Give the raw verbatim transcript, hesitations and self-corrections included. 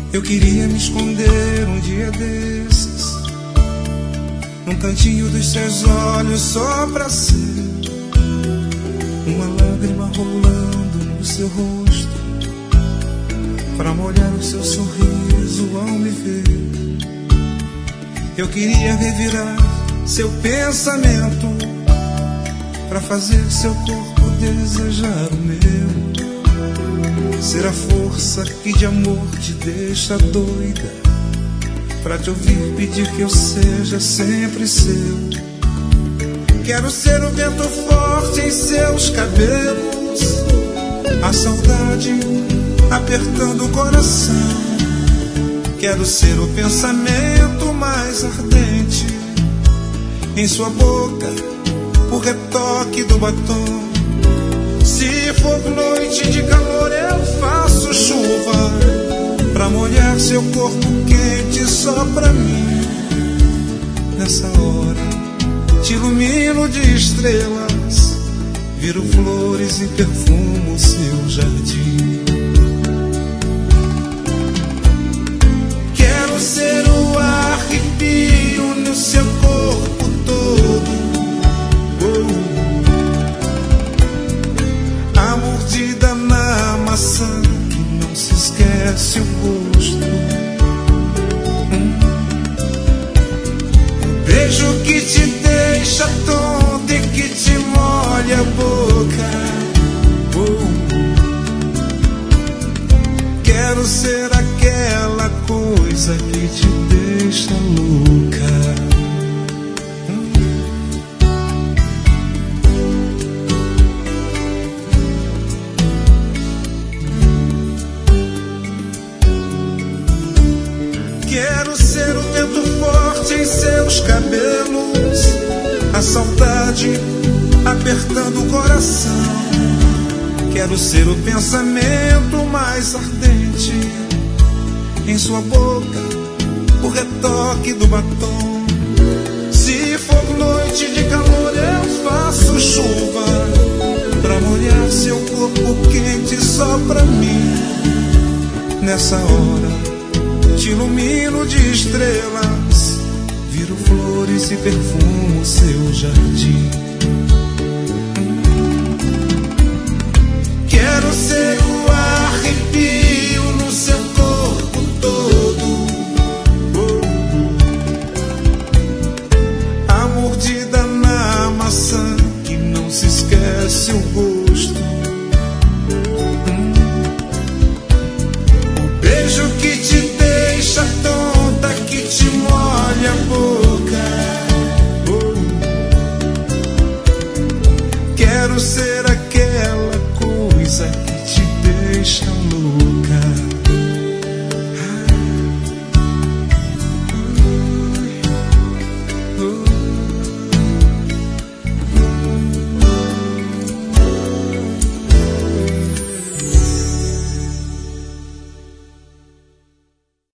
Eu queria me esconder um dia desses, num cantinho dos seus olhos, só pra ser uma lágrima rolando no seu rosto, pra molhar o seu sorriso ao me ver. Eu queria revirar seu pensamento, pra fazer seu corpo desejar o meu. Ser a força que de amor te deixa doida, pra te ouvir pedir que eu seja sempre seu. Quero ser o vento forte em seus cabelos, a saudade apertando o coração. Quero ser o pensamento mais ardente em sua boca, o retoque do batom. Se for noite de calor eu faço chuva, pra molhar seu corpo quente só pra mim. Nessa hora te ilumino de estrelas, viro flores e perfumo seu jardim. Quero ser o arrepio no seu corpo todo, oh. A mordida na maçã que não se esquece o gosto, hum. Um beijo que te deixa tonta e que te molha a boca, oh. Quero ser aquela coisa que te deixa louca. Quero ser o vento forte em seus cabelos, a saudade apertando o coração. Quero ser o pensamento mais ardente em sua boca, o retoque do batom. Se for noite de calor eu faço chuva, pra molhar seu corpo quente só pra mim. Nessa hora te ilumino de estrelas, viro flores e perfumo seu jardim. Quero ser o arrepio no seu corpo todo, oh. A mordida na maçã que não se esquece o gosto.